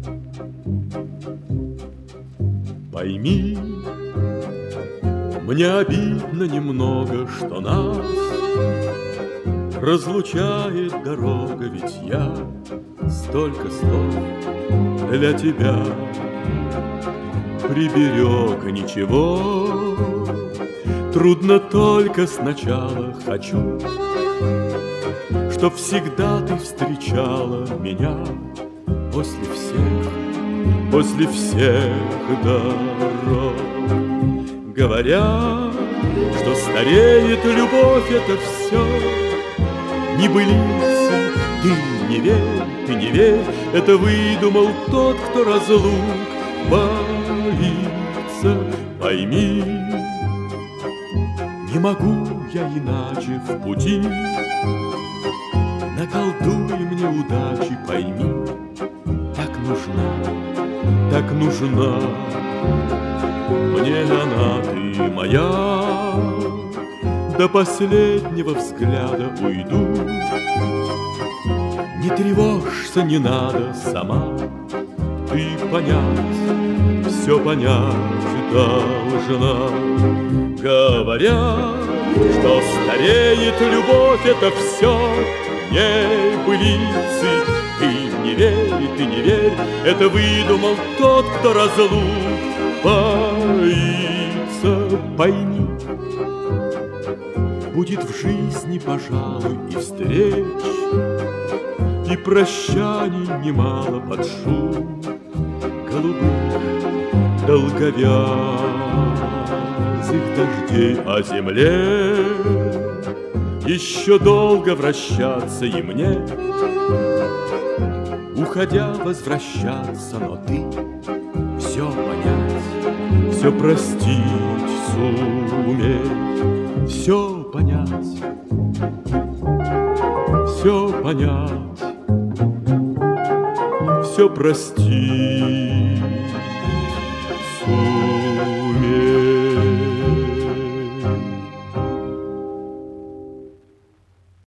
Пойми, мне обидно немного, что нас разлучает дорога, ведь я столько слов для тебя приберег, и ничего. Трудно только сначала, хочу, чтоб всегда ты встречала меня после всех дорог. Говорят, что стареет любовь, это все небылицы. Ты не верь, это выдумал тот, кто разлук боится. Пойми, не могу я иначе в пути. Наколдуй мне удачи, пойми, так нужна мне она, ты моя. До последнего взгляда уйду. Не тревожься, не надо сама, ты понять, все понять должна. Говорят, что стареет любовь, это все небылицы. Ты не верь, это выдумал тот, кто разлук боится. Пойми, будет в жизни, пожалуй, и встреч, и прощаний немало под шум голубых долговязых дождей. О земле еще долго вращаться и мне, уходя, возвращаться, но ты все понять, все простить суметь, все понять, все простить.